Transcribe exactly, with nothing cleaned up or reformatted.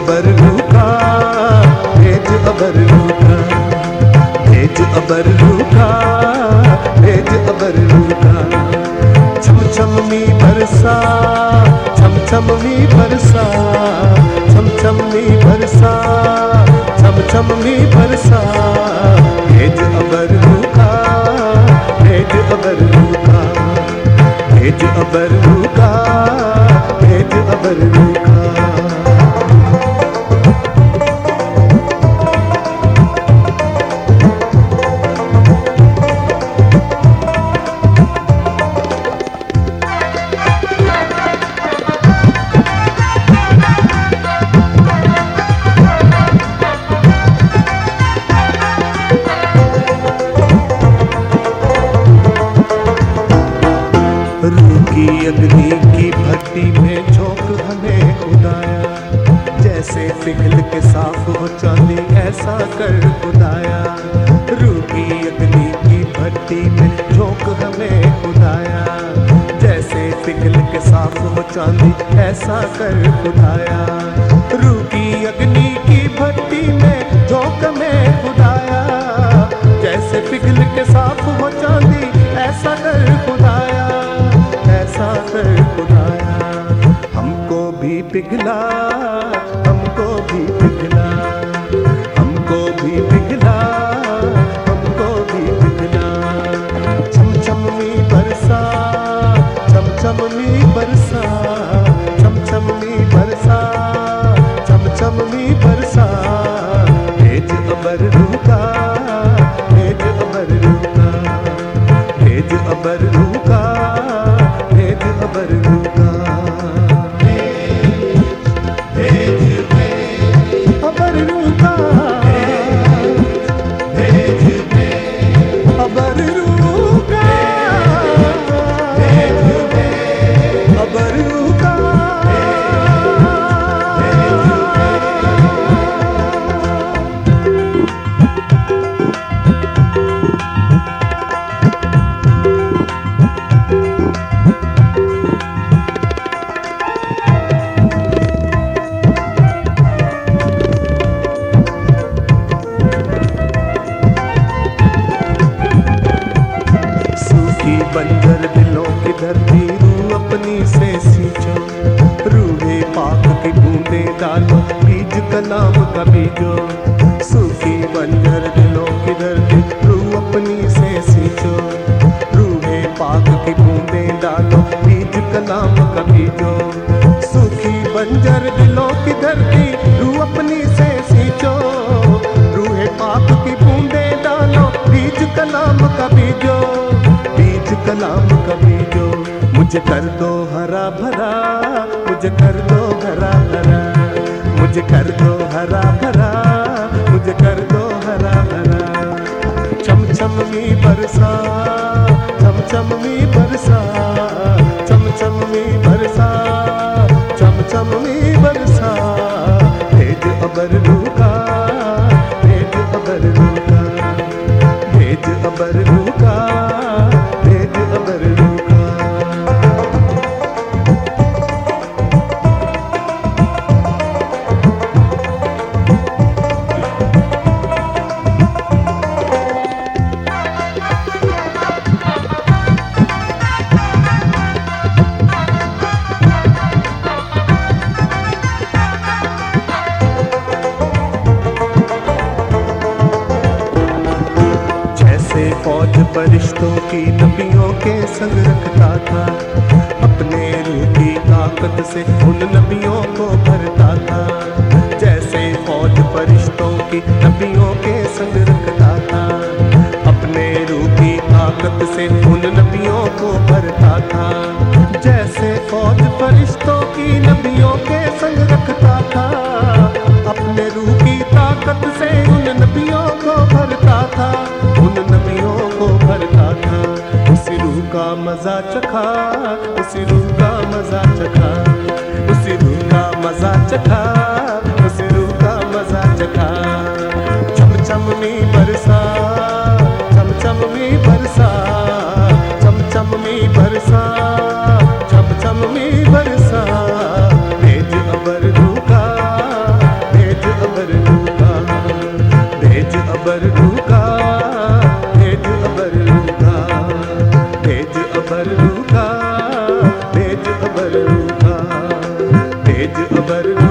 अबर रूखा, भेज अबर रूखा, भेज अबर रूखा, भेज अबर रूखा। छम छम मी बरसा, छम छम मी बरसा, छम छम मी बरसा, छम छम मी बरसा। भेज अबर रूखा, भेज अबर रूखा, भेज अबर रूखा, भेज अबर रूखा। रूखी अग्नि की भट्टी में झोंक हमें खुदाया, जैसे पिघल के साफ हो चांदी ऐसा कर खुदाया। रूखी अग्नि की भट्टी में झोंक हमें खुदाया, जैसे पिघल के साफ हो चांदी ऐसा कर खुदाया। रूखी अग्नि की भट्टी में झोंक हमें खुदाया, जैसे पिघल के साफ हो चांदी ऐसा कर खुदाया, ऐसा कर खुदाया। हमको भी पिघला, हमको भी पिघला, हमको भी पिघला, हमको भी पिघला। छम छम मी बरसा, छम छम मी बरसा, छम छम मी बरसा, छम छम मी बरसा। भेज अबर रूखा, भेज अबर रूखा, भेज अबर रूखा, भेज अबर रूखा। भेज भेज अबर रूखा, भेज भेज अबर रूखा, भेज भेज अबर रूखा। बंजर दिलों की धरती रूह अपनी से सींचो, रूहे पाक की बूंदे डालो, बीज का नाम का बीजो। सूखी बंजर दिलों की धरती रूह अपनी से सींचो, रूहे पाक की बूंदे डालो, बीज का नाम का बीजो। सूखी बंजर दिलों की धरती रूह अपनी से सींचो, रूहे पाक की बूंदे डालो, बीज का नाम का बीजो, कलाम कभी जो। मुझे कर दो हरा भरा, मुझे कर दो हरा भरा, मुझे कर दो हरा भरा, मुझे कर दो हरा भरा। छम छम मी बरसा, छम छम मी बरसा, छम छम मी बरसा, छम छम मी बरसा। भेज अबर रूखा, भेज अबर रूखा, भेज अबर रूखा, भेज अबर रूखा। फौज फरिश्तों की नबियों के संग रखता था, अपने रूह की ताकत से उन नबियों को भरता था। जैसे फौज फरिश्तों की नबियों के संग रखता था, अपने रूह की ताकत से उन नबियों को भरता था। जैसे फौज फरिश्तों की नबियों के संग रखता था, अपने रूह की ताकत से उन नबियों को भरता था, उन नबियों को भरता था। उसी रूह का मजा चखा, उसी रूह का मजा चखा, उसी रूह का मजा चखा, उसी रूह का मजा चखा। छम छम मी बरसा, छम छम मी बरसा, छम छम मी बरसा, छम छम मी बरसा। भेज अबर रूखा, अबरू का, भेज अबरू का, भेज अबरू का, भेज अबरू का, भेज अबरू